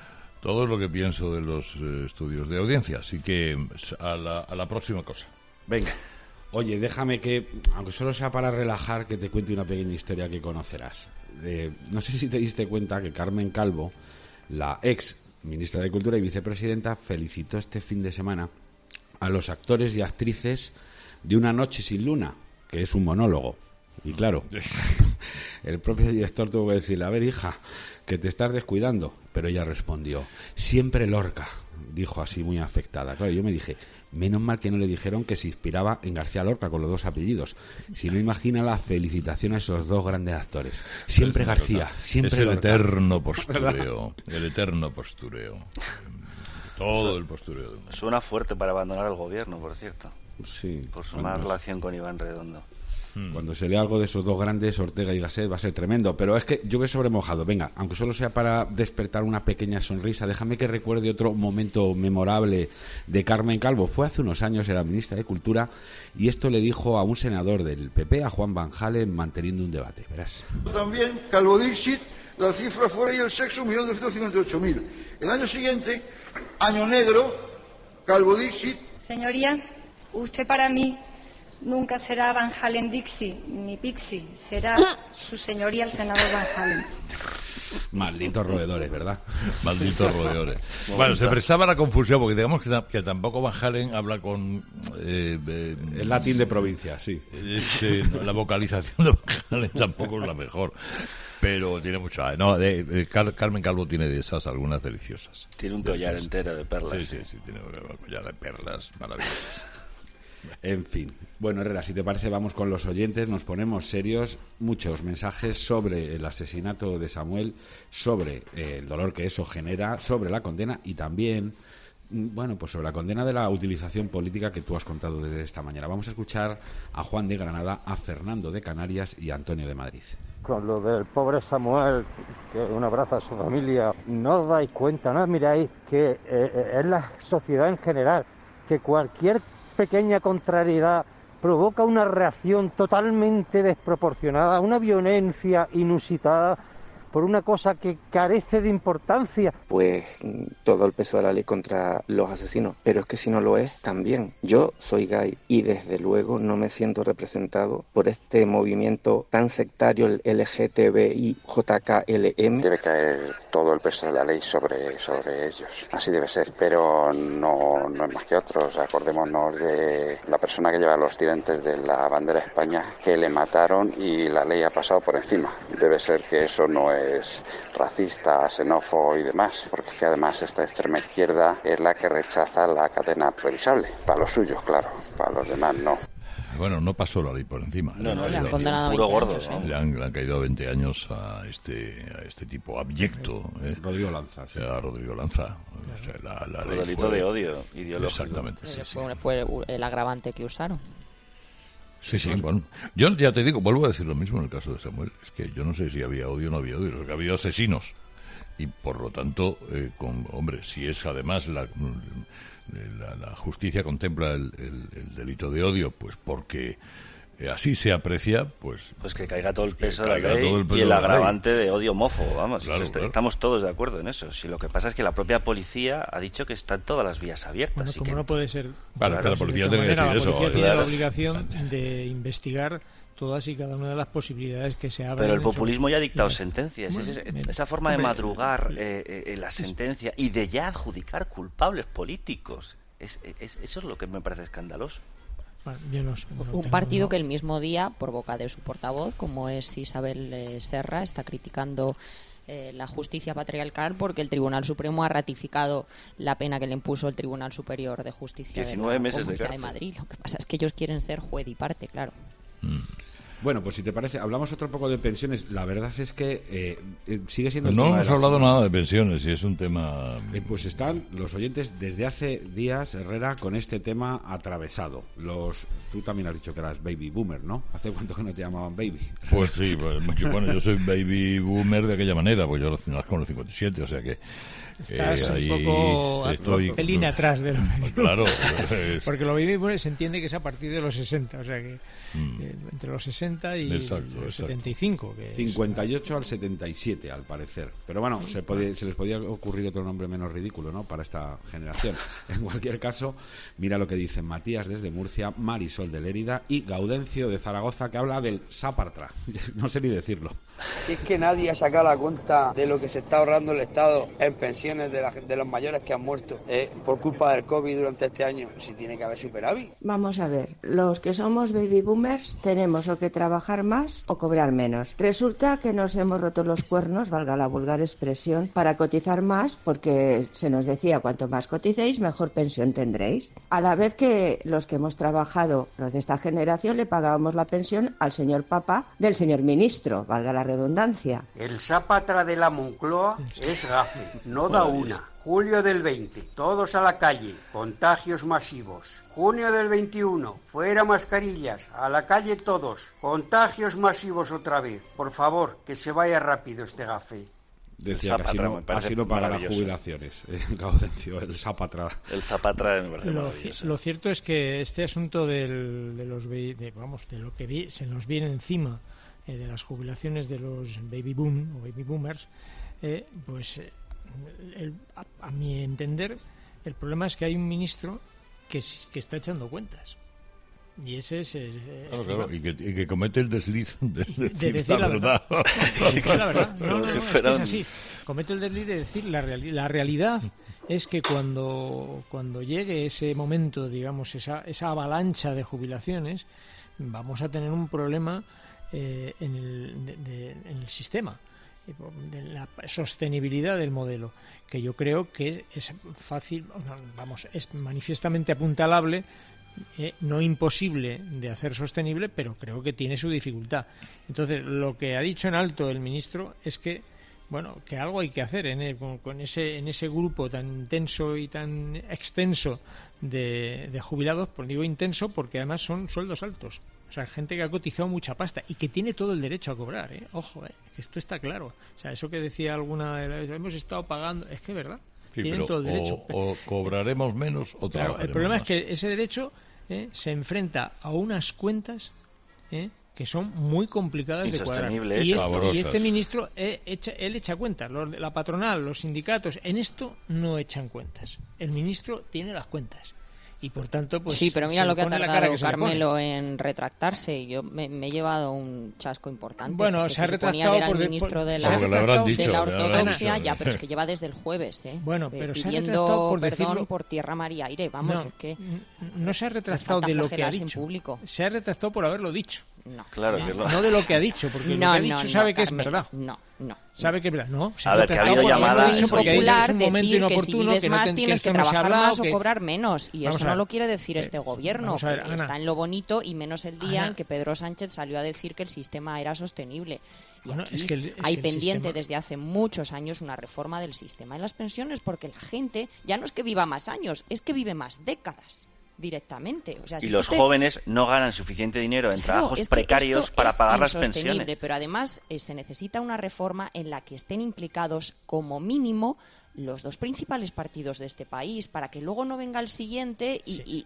de los estudios de audiencia, así que a la próxima cosa. Venga. Oye, déjame que, aunque solo sea para relajar, que te cuente una pequeña historia que conocerás. No sé si te diste cuenta que Carmen Calvo, la ex ministra de Cultura y vicepresidenta, felicitó este fin de semana a los actores y actrices de Una noche sin luna, que es un monólogo. Y claro, el propio director tuvo que decirle: a ver, hija, que te estás descuidando. Pero ella respondió: siempre Lorca, dijo así muy afectada. Claro, yo me dije, menos mal que no le dijeron que se inspiraba en García Lorca con los dos apellidos. Si no, imagina la felicitación a esos dos grandes actores. Siempre García, siempre es el Lorca. Eterno postureo, el eterno postureo. Todo el postureo. Suena fuerte para abandonar el gobierno, por cierto. Sí. Por su mala relación con Iván Redondo. Cuando se lea algo de esos dos grandes, Ortega y Gasset, va a ser tremendo. Pero es que yo voy sobre mojado. Venga, aunque solo sea para despertar una pequeña sonrisa, déjame que recuerde otro momento memorable de Carmen Calvo. Fue hace unos años, era ministra de Cultura, y esto le dijo a un senador del PP, a Juan Van Halen, manteniendo un debate. Verás. También, Calvo Dixit, la cifra fuera y el sexo, 1.258.000. El año siguiente, año negro, Calvo Dixit. Señoría, usted para mí nunca será Van Halen Dixie ni Pixie, será su señoría el senador Van Halen. Malditos roedores, ¿verdad? Malditos roedores. Bueno, se prestaba la confusión, porque digamos que tampoco Van Halen habla con... el latín de provincia, sí. No, la vocalización de Van Halen tampoco es la mejor, pero tiene mucho... No, Carmen Calvo tiene de esas algunas deliciosas. Tiene un collar entero de perlas. Sí, tiene un collar de perlas maravillosas. En fin. Bueno, Herrera, si te parece, vamos con los oyentes, nos ponemos serios. Muchos mensajes sobre el asesinato de Samuel, sobre el dolor que eso genera, sobre la condena y también bueno, pues sobre la condena de la utilización política que tú has contado desde esta mañana. Vamos a escuchar a Juan de Granada, a Fernando de Canarias y a Antonio de Madrid. Con lo del pobre Samuel, que un abrazo a su familia, no os dais cuenta, no miráis que es la sociedad en general, que cualquier pequeña contrariedad provoca una reacción totalmente desproporcionada, una violencia inusitada por una cosa que carece de importancia. Pues todo el peso de la ley contra los asesinos, pero es que si no lo es, también. Yo soy gay y desde luego no me siento representado por este movimiento tan sectario, el LGTBIJKLM. Debe caer todo el peso de la ley sobre ellos, así debe ser, pero no es más que otros. Acordémonos de la persona que lleva los tirantes de la bandera de España, que le mataron y la ley ha pasado por encima. Debe ser que eso no es racista, xenófobo y demás, porque es que además esta extrema izquierda es la que rechaza la cadena previsable, para los suyos, claro, para los demás no. Bueno, no pasó la ley por encima. No, le han condenado a 20 años. Le han caído 20 años a este tipo abyecto. Rodrigo Lanza. Sí. A Rodrigo Lanza. O sea, la ley delito de odio ideológico. Exactamente, sí. Fue el agravante que usaron. Sí, bueno. Yo ya te digo, vuelvo a decir lo mismo en el caso de Samuel. Es que yo no sé si había odio o no había odio. Lo que había asesinos. Y por lo tanto, si es además la justicia contempla el delito de odio, pues porque así se aprecia, pues que caiga todo el peso de la ley y el agravante de odio homófobo, vamos. Claro. Estamos todos de acuerdo en eso. Si lo que pasa es que la propia policía ha dicho que están todas las vías abiertas. Bueno, como no puede ser... Claro, que la policía tiene que decir eso. La policía tiene la obligación de investigar todas y cada una de las posibilidades que se abren. Pero el populismo ya ha dictado sentencias. Esa forma de madrugar la sentencia y de ya adjudicar culpables políticos. Eso es lo que me parece escandaloso. Un partido que el mismo día, por boca de su portavoz, como es Isabel Serra, está criticando la justicia patriarcal porque el Tribunal Supremo ha ratificado la pena que le impuso el Tribunal Superior de Justicia 19 meses de cárcel. de Madrid. Lo que pasa es que ellos quieren ser juez y parte, claro. Bueno, pues si te parece, hablamos otro poco de pensiones. La verdad es que sigue siendo... No hemos hablado nada de pensiones y es un tema... pues están los oyentes desde hace días, Herrera, con este tema atravesado. Tú también has dicho que eras baby boomer, ¿no? ¿Hace cuánto que no te llamaban baby? Pues sí, bueno, yo soy baby boomer de aquella manera, pues yo nací con los 57, o sea que... Estás un poco pelín atrás de lo baby. Claro. Porque lo baby boomer se entiende que es a partir de los 60, o sea que entre los 60 y los 75. Que 58 al 77, al parecer. Pero bueno, se les podía ocurrir otro nombre menos ridículo, ¿no? Para esta generación. En cualquier caso, mira lo que dicen Matías desde Murcia, Marisol de Lérida y Gaudencio de Zaragoza, que habla del Sapartra. No sé ni decirlo. Si es que nadie ha sacado la cuenta de lo que se está ahorrando el Estado en pensiones de los mayores que han muerto por culpa del COVID durante este año, si tiene que haber superávit. Vamos a ver, los que somos baby boomers tenemos o que trabajar más o cobrar menos. Resulta que nos hemos roto los cuernos, valga la vulgar expresión, para cotizar más, porque se nos decía cuanto más coticéis, mejor pensión tendréis. A la vez que los que hemos trabajado, los de esta generación, le pagábamos la pensión al señor papá del señor ministro, valga la redundancia. El Zapatra de la Moncloa es gafe, no da una. Julio del 20, todos a la calle, contagios masivos. Junio del 21, fuera mascarillas, a la calle todos, contagios masivos otra vez. Por favor, que se vaya rápido este gafe. Decía que así no paga las jubilaciones. Gaudencio, el Zapatra. El Zapatra me parece maravilloso. Lo cierto es que este asunto de lo que se nos viene encima, de las jubilaciones de los baby boomers, a mi entender, el problema es que hay un ministro que está echando cuentas. Y ese es claro, y que comete el desliz de decir la verdad. No, es que es así. Comete el desliz de decir la realidad. Es que cuando llegue ese momento, digamos, esa avalancha de jubilaciones, vamos a tener un problema en el sistema, de la sostenibilidad del modelo, que yo creo que es fácil, es manifiestamente apuntalable, no imposible de hacer sostenible, pero creo que tiene su dificultad. Entonces, lo que ha dicho en alto el ministro es que bueno, que algo hay que hacer en ese grupo tan intenso y tan extenso de jubilados. Pues digo intenso porque además son sueldos altos. O sea, gente que ha cotizado mucha pasta y que tiene todo el derecho a cobrar, ¿eh? Ojo, que esto está claro. O sea, eso que decía alguna hemos estado pagando, es que es verdad. Sí, tienen todo el derecho. O cobraremos menos o trabajaremos claro, el problema más. Es que ese derecho se enfrenta a unas cuentas que son muy complicadas de cuadrar. Y este ministro, él echa cuentas. La patronal, los sindicatos, en esto no echan cuentas. El ministro tiene las cuentas. Y por tanto, pues. Sí, pero mira lo que ha tardado Carmelo en retractarse. Yo me he llevado un chasco importante. Bueno, se ha retractado por el ministro de la ortodoxia, ya, pero es que lleva desde el jueves, Bueno, pero pidiendo se ha retractado por perdón decirlo... por tierra, mar y aire. Vamos, es que no se ha retractado de lo que ha dicho. Público. Se ha retractado por haberlo dicho. No, claro, no de lo que ha dicho, porque lo que ha dicho sabe que es verdad. No. Sabe que es verdad. No, a ver, que ha habido llamadas. Porque es un momento inoportuno, que si vives más tienes que trabajar más o cobrar menos. Y eso no lo quiere decir este gobierno. Está en lo bonito y menos el día en que Pedro Sánchez salió a decir que el sistema era sostenible. Y aquí hay pendiente desde hace muchos años una reforma del sistema de las pensiones, porque la gente ya no es que viva más años, es que vive más décadas. Directamente. O sea, y los jóvenes no ganan suficiente dinero en trabajos precarios para pagar las pensiones. Pero además se necesita una reforma en la que estén implicados como mínimo los dos principales partidos de este país, para que luego no venga el siguiente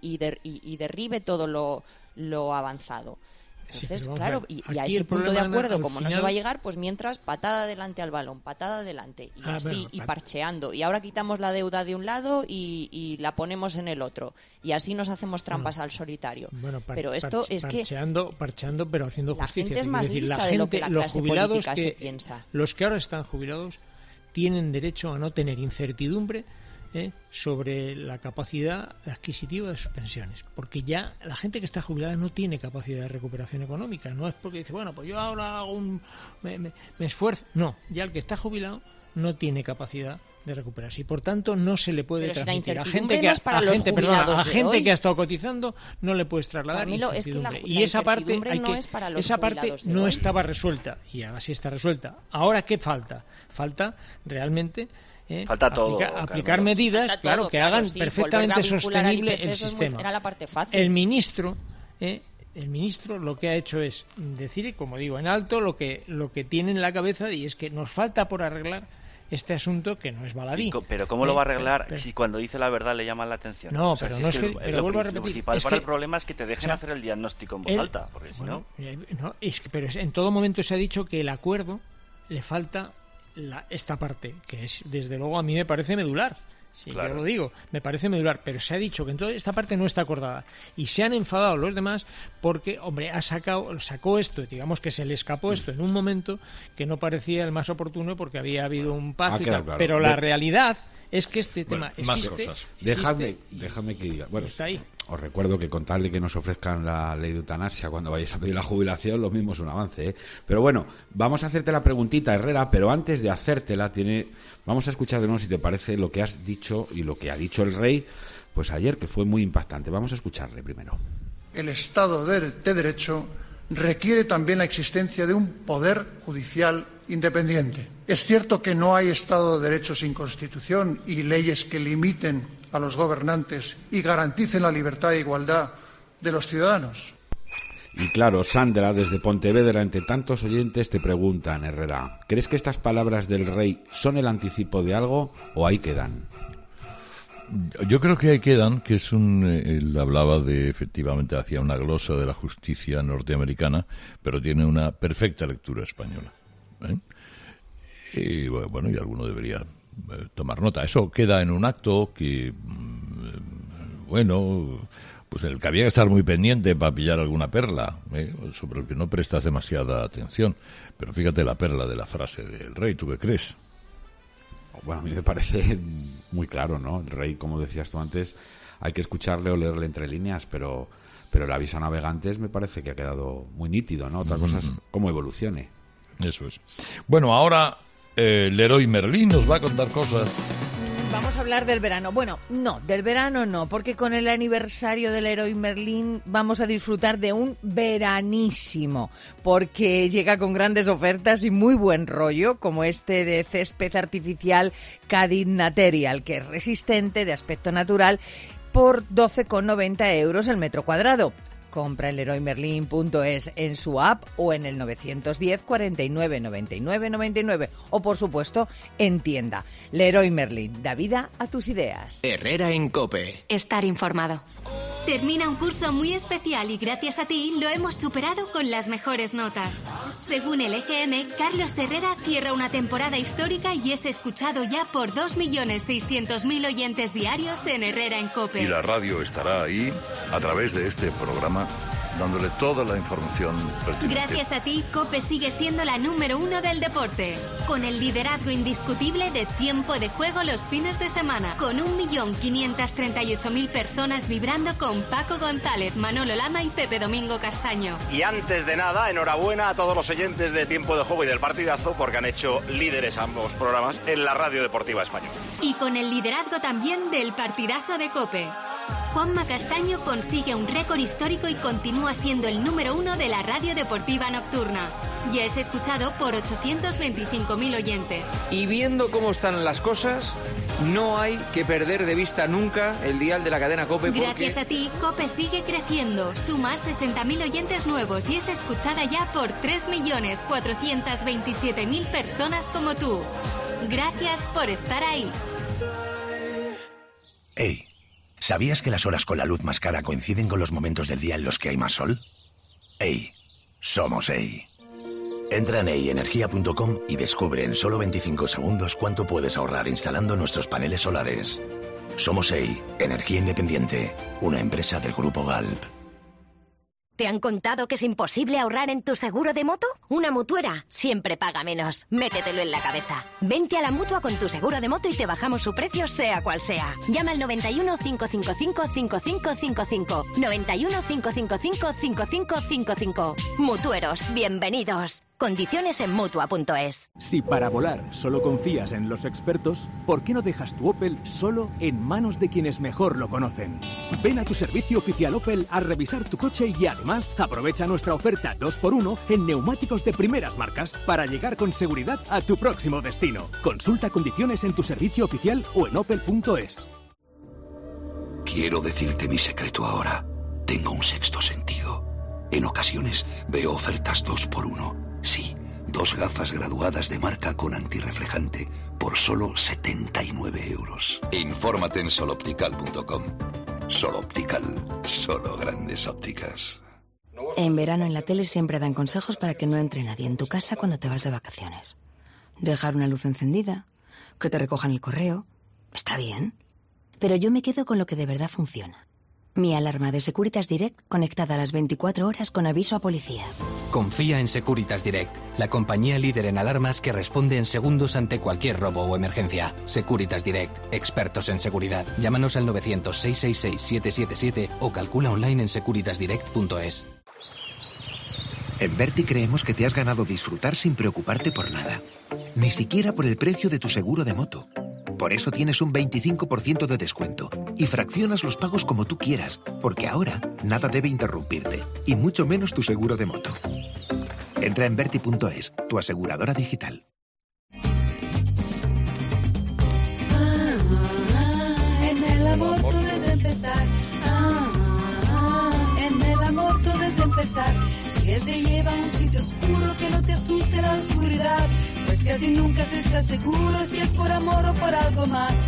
y derribe todo lo avanzado. Entonces, claro, y a ese punto de acuerdo, como no se va a llegar, pues mientras patada adelante al balón, patada adelante, y así, y parcheando. Y ahora quitamos la deuda de un lado y la ponemos en el otro. Y así nos hacemos trampas al solitario. Bueno, pero esto es parcheando, pero haciendo justicia. La gente es más lista de lo que la clase política se piensa. Los que ahora están jubilados tienen derecho a no tener incertidumbre sobre la capacidad adquisitiva de sus pensiones, porque ya la gente que está jubilada no tiene capacidad de recuperación económica. No es porque dice, bueno, pues yo ahora hago me esfuerzo. No, ya el que está jubilado no tiene capacidad de recuperarse y por tanto no se le puede transmitir a gente que que ha estado cotizando, no le puedes trasladar incertidumbre. Y esa parte no estaba resuelta y ahora sí está resuelta. Ahora ¿qué falta? Falta realmente falta todo, aplicar medidas, claro, que hagan perfectamente sostenible el sistema. Era la parte fácil. El ministro lo que ha hecho es decir, como digo, en alto lo que tiene en la cabeza, y es que nos falta por arreglar este asunto que no es baladí. Pero ¿cómo lo va a arreglar si cuando dice la verdad le llama la atención? No, pero no es que pero vuelvo a repetir. Lo principal para el problema es que te dejen hacer el diagnóstico en voz alta, porque si no... Pero en todo momento se ha dicho que el acuerdo le falta esta parte, que es, desde luego, a mí me parece medular. Sí, claro. Yo lo digo, me parece medular, pero se ha dicho que en toda esta parte no está acordada y se han enfadado los demás porque, hombre, sacó esto, digamos que se le escapó esto en un momento que no parecía el más oportuno porque había habido un pacto y tal, claro. Pero la realidad es que este tema existe. Déjame que diga. Bueno, está ahí. Os recuerdo que con tal de que nos ofrezcan la ley de eutanasia cuando vayáis a pedir la jubilación, lo mismo es un avance, ¿eh? Pero bueno, vamos a hacerte la preguntita, Herrera, pero antes de hacértela vamos a escuchar de nuevo, si te parece, lo que has dicho y lo que ha dicho el rey pues ayer, que fue muy impactante. Vamos a escucharle primero. El Estado de Derecho requiere también la existencia de un poder judicial independiente. Es cierto que no hay Estado de Derecho sin Constitución y leyes que limiten a los gobernantes y garanticen la libertad e igualdad de los ciudadanos. Y claro, Sandra, desde Pontevedra, entre tantos oyentes, te preguntan, Herrera, ¿crees que estas palabras del rey son el anticipo de algo o ahí quedan? Yo creo que ahí quedan, que es él hablaba efectivamente, hacía una glosa de la justicia norteamericana, pero tiene una perfecta lectura española. Y bueno, y alguno debería tomar nota. Eso queda en un acto que, pues el que había que estar muy pendiente para pillar alguna perla, sobre el que no prestas demasiada atención. Pero fíjate la perla de la frase del rey, ¿tú qué crees? Bueno, a mí me parece muy claro, ¿no? El rey, como decías tú antes, hay que escucharle o leerle entre líneas, pero el aviso a navegantes me parece que ha quedado muy nítido, ¿no? Otra cosa es cómo evolucione. Eso es. Bueno, ahora Leroy Merlin nos va a contar cosas. Vamos vamos a hablar del verano. Bueno, no, del verano no, porque con el aniversario del Leroy Merlin vamos a disfrutar de un veranísimo, porque llega con grandes ofertas y muy buen rollo, como este de césped artificial Cadid Material, que es resistente, de aspecto natural, por 12,90 euros el metro cuadrado. Compra en leroymerlin.es, en su app o en el 910 49 99 99 o, por supuesto, en tienda. Leroy Merlin, da vida a tus ideas. Herrera en COPE. Estar informado. Termina un curso muy especial y gracias a ti lo hemos superado con las mejores notas. Según el EGM, Carlos Herrera cierra una temporada histórica y es escuchado ya por 2.600.000 oyentes diarios en Herrera en COPE. Y la radio estará ahí, a través de este programa, dándole toda la información pertinente. Gracias a ti, COPE sigue siendo la número 1 del deporte, con el liderazgo indiscutible de tiempo de juego los fines de semana, con 1.538.000 personas vibrando con Paco González, Manolo Lama y Pepe Domingo Castaño. Y antes de nada, enhorabuena a todos los oyentes de Tiempo de Juego y del Partidazo, porque han hecho líderes ambos programas en la Radio Deportiva Española. Y con el liderazgo también del Partidazo de COPE. Juanma Castaño consigue un récord histórico y continúa siendo el número 1 de la radio deportiva nocturna. Ya es escuchado por 825.000 oyentes. Y viendo cómo están las cosas, no hay que perder de vista nunca el dial de la cadena COPE. Gracias a ti, COPE sigue creciendo, suma 60.000 oyentes nuevos y es escuchada ya por 3.427.000 personas como tú. Gracias por estar ahí. Hey, ¿sabías que las horas con la luz más cara coinciden con los momentos del día en los que hay más sol? Hey, somos EI. Entra en eienergia.com y descubre en solo 25 segundos cuánto puedes ahorrar instalando nuestros paneles solares. Somos EI, Energía Independiente, una empresa del Grupo Galp. ¿Te han contado que es imposible ahorrar en tu seguro de moto? Una mutuera siempre paga menos. Métetelo en la cabeza. Vente a la Mutua con tu seguro de moto y te bajamos su precio sea cual sea. Llama al 91 555 5555. 91 555 5555. Mutueros, bienvenidos. Condiciones en Mutua.es. Si para volar solo confías en los expertos, ¿por qué no dejas tu Opel solo en manos de quienes mejor lo conocen? Ven a tu servicio oficial Opel a revisar tu coche y además aprovecha nuestra oferta 2x1 en neumáticos de primeras marcas para llegar con seguridad a tu próximo destino. Consulta condiciones en tu servicio oficial o en opel.es. Quiero decirte mi secreto ahora. Tengo un sexto sentido. En ocasiones veo ofertas 2x1. Sí, 2 gafas graduadas de marca con antirreflejante por solo 79 euros. Infórmate en soloptical.com. Soloptical, solo grandes ópticas. En verano en la tele siempre dan consejos para que no entre nadie en tu casa cuando te vas de vacaciones. Dejar una luz encendida, que te recojan el correo, está bien. Pero yo me quedo con lo que de verdad funciona. Mi alarma de Securitas Direct conectada a las 24 horas con aviso a policía. Confía en Securitas Direct, la compañía líder en alarmas que responde en segundos ante cualquier robo o emergencia. Securitas Direct, expertos en seguridad. Llámanos al 900-666-777 o calcula online en securitasdirect.es. En Verti creemos que te has ganado disfrutar sin preocuparte por nada. Ni siquiera por el precio de tu seguro de moto. Por eso tienes un 25% de descuento y fraccionas los pagos como tú quieras, porque ahora nada debe interrumpirte, y mucho menos tu seguro de moto. Entra en Verti.es, tu aseguradora digital. En el amor tú debes empezar. En el amor tú debes empezar. Si él te lleva a un sitio oscuro, que no te asuste la oscuridad. Pues casi nunca se está seguro si es por amor o por algo más.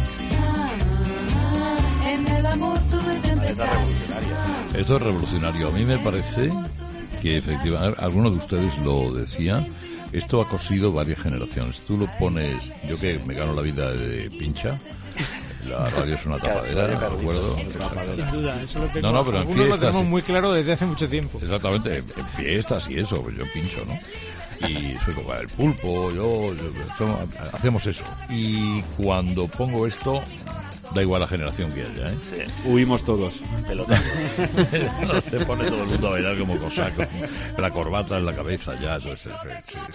En el amor todo es empezar. Esto es revolucionario. A mí me parece que efectivamente, algunos de ustedes lo decían, esto ha cosido varias generaciones. Tú lo pones, yo que me gano la vida de pincha, la radio es una tapadera, ¿de acuerdo? Sin duda, eso lo tengo. No, pero en algunos fiestas, lo tenemos muy claro desde hace mucho tiempo. Exactamente, en fiestas y eso, pues yo pincho, ¿no? Y soy como el pulpo, hacemos eso. Y cuando pongo esto, Da igual la generación que haya, ¿eh? Sí. Huimos todos. Pelota. Se pone todo el mundo a bailar como cosaco. La corbata en la cabeza ya. Explota,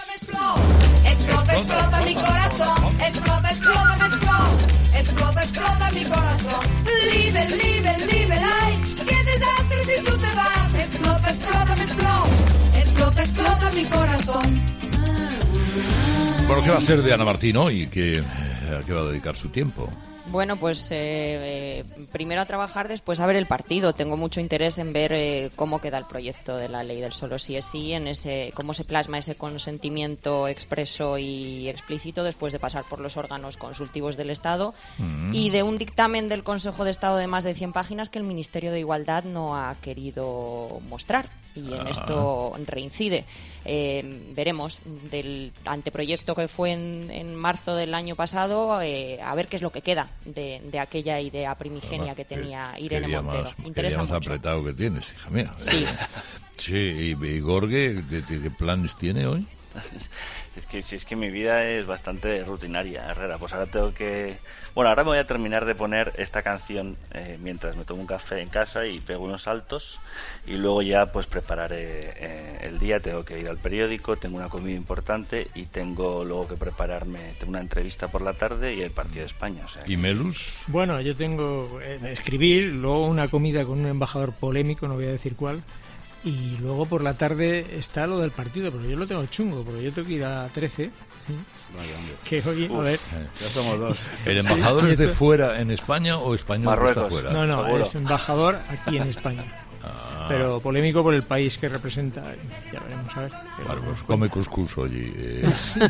explota mi corazón. Explota, explota, me explota. Explota, explota mi corazón. Liebe, liebe, liebe, ay. Qué desastre si tú te vas. Explota, explota, me explota. Explota, explota mi corazón. Bueno, ¿qué va a ser de Ana Martín hoy? ¿A qué va a dedicar su tiempo? Bueno, pues primero a trabajar, después a ver el partido. Tengo mucho interés en ver cómo queda el proyecto de la ley del solo sí es sí, en cómo se plasma ese consentimiento expreso y explícito después de pasar por los órganos consultivos del Estado y de un dictamen del Consejo de Estado de más de 100 páginas que el Ministerio de Igualdad no ha querido mostrar. Y en esto reincide. Veremos del anteproyecto que fue en marzo del año pasado, a ver qué es lo que queda de aquella idea primigenia que tenía Irene Montero. Interesa mucho. Más apretado que tienes, hija mía. Sí. Sí, y Gorge, ¿qué planes tiene hoy? Es que mi vida es bastante rutinaria, Herrera. Pues ahora tengo que... Bueno, ahora me voy a terminar de poner esta canción mientras me tomo un café en casa y pego unos saltos y luego ya pues prepararé el día. Tengo que ir al periódico, tengo una comida importante y tengo luego que prepararme, tengo una entrevista por la tarde y el partido de España. O sea, ¿Y Melus? Bueno, yo tengo escribir, luego una comida con un embajador polémico, no voy a decir cuál. Y luego por la tarde está lo del partido, pero yo lo tengo chungo, porque yo tengo que ir a 13. Que hoy, a ver. Ya somos dos. ¿El embajador es de fuera en España o español que está fuera? No, es embajador aquí en España. Pero polémico por el país que representa. Ya veremos, a ver. Claro, pues come cuscús allí.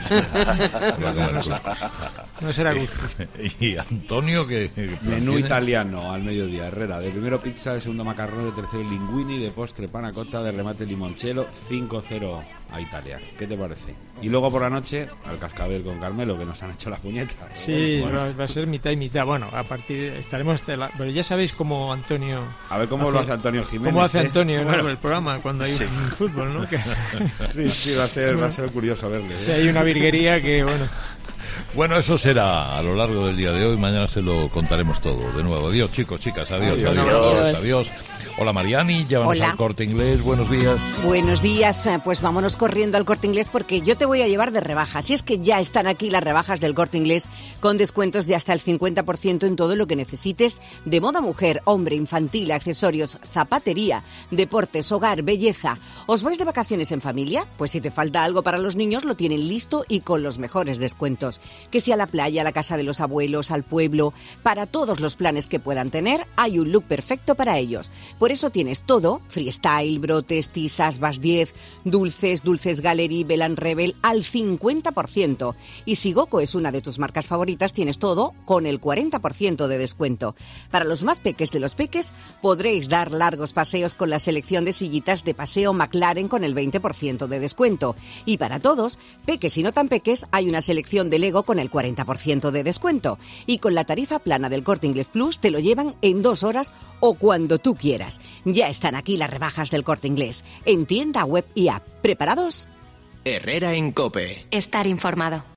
No será cuscús. ¿Y Antonio qué menú tiene? Italiano al mediodía, Herrera. De primero pizza, de segundo macarrón, de tercero linguini, de postre panna cotta, de remate limoncello, 5-0 a Italia. ¿Qué te parece? Y luego por la noche al cascabel con Carmelo, que nos han hecho la puñeta. Sí, bueno. va a ser mitad y mitad. Bueno, a partir estaremos pero ya sabéis cómo Antonio... A ver cómo lo hace Antonio Jiménez. ¿Cómo hace Antonio en el programa cuando hay un fútbol, no? Sí, va a ser curioso verle. Sí, hay una virguería que, bueno... Bueno, eso será a lo largo del día de hoy. Mañana se lo contaremos todo de nuevo. Adiós, chicos, chicas. Adiós. Hola, Mariani. Ya vamos al Corte Inglés. Buenos días. Buenos días. Pues vámonos corriendo al Corte Inglés porque yo te voy a llevar de rebajas. Y es que ya están aquí las rebajas del Corte Inglés con descuentos de hasta el 50% en todo lo que necesites de moda mujer, hombre, infantil, accesorios, zapatería, deportes, hogar, belleza. ¿Os vais de vacaciones en familia? Pues si te falta algo para los niños lo tienen listo y con los mejores descuentos. Que sea a la playa, a la casa de los abuelos, al pueblo, para todos los planes que puedan tener, hay un look perfecto para ellos. Por eso tienes todo, freestyle, brotes, tizas, Bas 10, dulces Gallery, Belan Rebel al 50%. Y si Goco es una de tus marcas favoritas, tienes todo con el 40% de descuento. Para los más peques de los peques, podréis dar largos paseos con la selección de sillitas de paseo McLaren con el 20% de descuento. Y para todos, peques y no tan peques, hay una selección de Lego con el 40% de descuento. Y con la tarifa plana del Corte Inglés Plus te lo llevan en 2 horas o cuando tú quieras. Ya están aquí las rebajas del Corte Inglés en tienda, web y app. ¿Preparados? Herrera en COPE. Estar informado.